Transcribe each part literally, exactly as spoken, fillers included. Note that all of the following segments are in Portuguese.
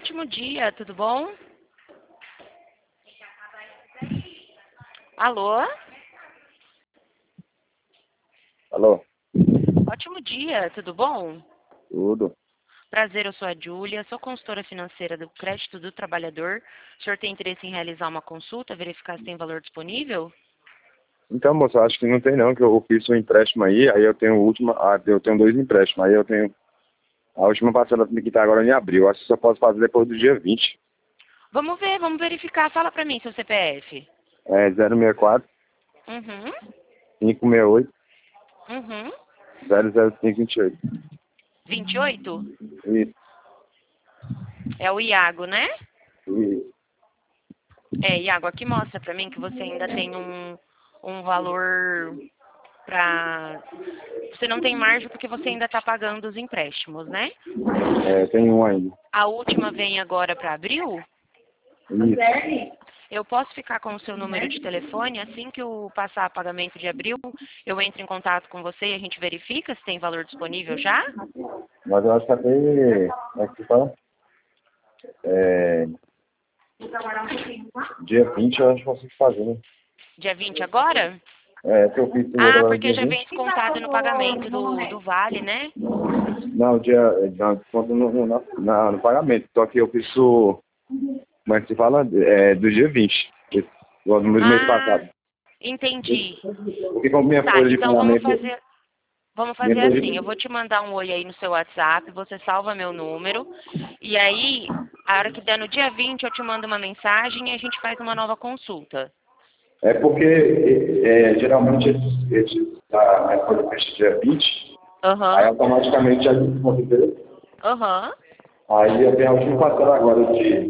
Ótimo dia, tudo bom? Alô? Alô? Ótimo dia, tudo bom? Tudo. Prazer, eu sou a Júlia, sou consultora financeira do Crédito do Trabalhador. O senhor tem interesse em realizar uma consulta, verificar se tem valor disponível? Então, moça, acho que não tem não, que eu fiz um empréstimo aí, aí eu tenho a última, ah, eu tenho dois empréstimos, aí eu tenho a última parcela que tá agora em abril, acho que só posso fazer depois do dia vinte. Vamos ver, vamos verificar. Fala pra mim seu C P F. É zero seis quatro, Uhum, cinco seis oito, uhum. zero zero cinco dois oito. vinte e oito? Isso, É o Iago, né? isso. É, Iago, aqui mostra pra mim que você ainda tem um, um valor pra... Você não tem margem porque você ainda tá pagando os empréstimos, né? É, tem um ainda. A última vem agora para abril. Isso. Eu posso ficar com o seu número de telefone, assim que eu passar pagamento de abril, eu entro em contato com você e a gente verifica se tem valor disponível já? Mas eu acho que até, como é que se fala? É, dia vinte eu acho que consigo fazer, né? Dia vinte agora? É, que eu fiz o outro Ah, agora no porque dia já vem vinte. descontado no pagamento do, do Vale, né? Não, dia, não, desconto no, no, no, no pagamento, só que eu fiz o, como é que se fala? É, do dia vinte, esse, do mês Ah, passado. entendi. Porque como minha Tá, folha de então vamos pagamento, fazer, vamos minha fazer folha assim, eu de, vou te mandar um oi aí no seu WhatsApp, você salva meu número, e aí, a hora que der no dia vinte, eu te mando uma mensagem e a gente faz uma nova consulta. é porque é, geralmente esses, esses, a minha folha fecha dia vinte, aí Aham, automaticamente já desconta, entendeu? aham, Aí eu tenho a última parcela agora de,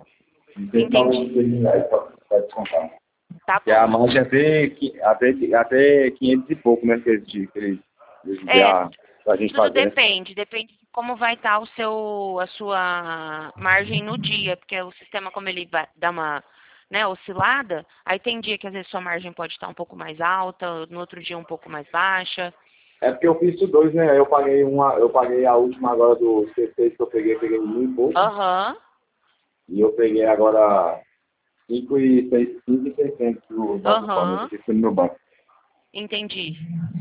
de cento e entendi. seis reais para descontar. Tá Que a bom. margem é até, qui- até, até quinhentos e pouco, né, que eles, que eles, eles dê É, a, pra gente tudo fazer, né? depende, depende de como vai estar o seu, a sua margem no dia, porque o sistema, como ele vai dar uma, né, oscilada, aí tem dia que às vezes sua margem pode estar um pouco mais alta, no outro dia um pouco mais baixa. É porque eu fiz isso dois, né? Eu paguei uma, eu paguei a última agora do C seis que eu peguei, peguei mil e pouco. Aham, E eu peguei agora cinco e seiscentos do Banco do Palmeiras, aham, que foi no meu banco. entendi.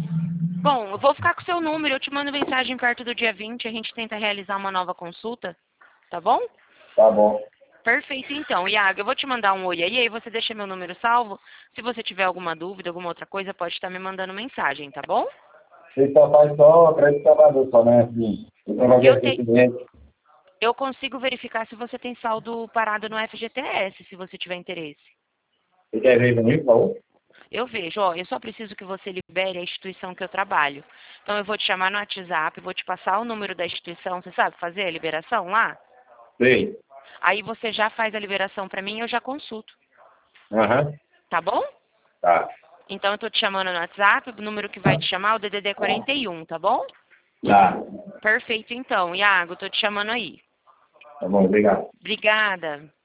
Bom, eu vou ficar com o seu número, eu te mando mensagem perto do dia vinte, a gente tenta realizar uma nova consulta, tá bom? Tá bom. Perfeito, então. Iago, eu vou te mandar um oi aí, aí você deixa meu número salvo. Se você tiver alguma dúvida, alguma outra coisa, pode estar me mandando mensagem, tá bom? Você só faz só crédito trabalhador, só, né? Assim, eu trabalhei Eu, te, recentemente. eu consigo verificar se você tem saldo parado no F G T S, se você tiver interesse. Você quer ver comigo, por favor? Eu vejo, ó, eu só preciso que você libere a instituição que eu trabalho. Então eu vou te chamar no WhatsApp, vou te passar o número da instituição, você sabe fazer a liberação lá? Sei. Aí você já faz a liberação para mim e eu já consulto, Aham. tá bom? Tá. Então eu tô te chamando no WhatsApp, o número que vai te chamar é o D D D quarenta e um, tá bom? Tá. Perfeito, então. Iago, tô te chamando aí. Tá bom, obrigado. Obrigada.